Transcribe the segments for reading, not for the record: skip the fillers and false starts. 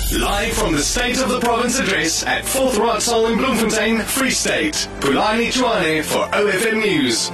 Live from the State of the Province address at 4th Raadsaal in Bloemfontein, Free State. Pulani Chwane for OFM News.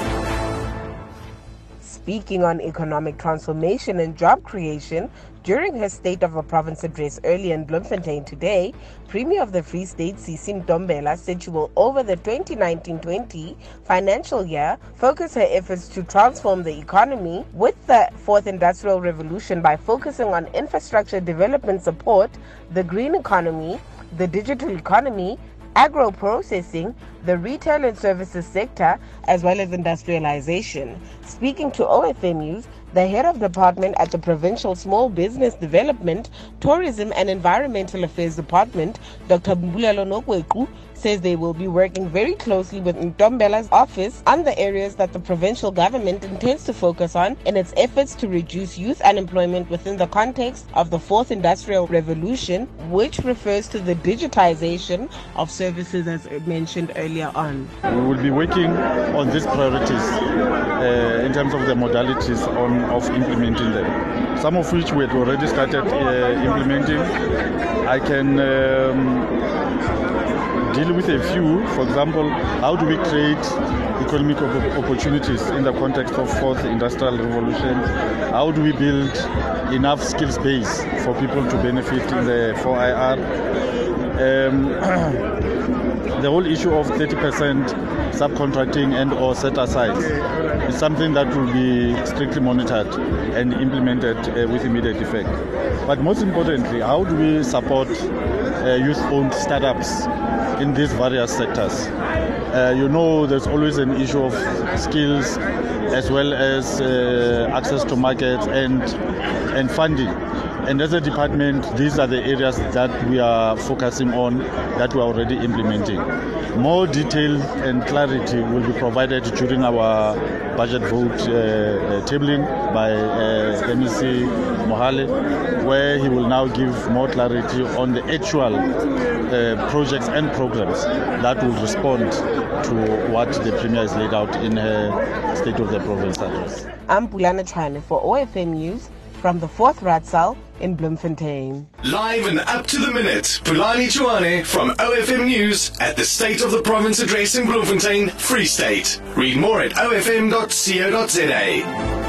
Speaking on economic transformation and job creation during her State of the Province address earlier in Bloemfontein today, Premier of the Free State, Sisi Ntombela, said she will, over the 2019-20 financial year, focus her efforts to transform the economy with the Fourth Industrial Revolution by focusing on infrastructure development support, the green economy, the digital economy, agro-processing, the retail and services sector, as well as industrialization. Speaking to OFM News, the head of department at the Provincial Small Business Development, Tourism and Environmental Affairs Department, Dr. Mbulelo Nokweku, says they will be working very closely with Ntombela's office on the areas that the provincial government intends to focus on in its efforts to reduce youth unemployment within the context of the Fourth Industrial Revolution, which refers to the digitization of services as mentioned earlier on. We will be working on these priorities in terms of the modalities of implementing them, some of which we had already started implementing. I can deal with a few. For example, how do we create economic opportunities in the context of Fourth Industrial Revolution? How do we build enough skills base for people to benefit in the 4IR? The whole issue of 30% subcontracting and or set aside is something that will be strictly monitored and implemented with immediate effect. But most importantly, how do we support youth-owned startups in these various sectors? There's always an issue of skills as well as access to markets and funding. And as a department, these are the areas that we are focusing on, that we are already implementing. More detail and clarity will be provided during our budget vote tabling by MEC Mohale, where he will now give more clarity on the actual projects and programs that will respond to what the Premier has laid out in her State of the Province address. I'm Pulani Chwane for OFM News from the 4th Raadsaal in Bloemfontein. Live and up to the minute, Pulani Chwane from OFM News at the State of the Province address in Bloemfontein, Free State. Read more at ofm.co.za.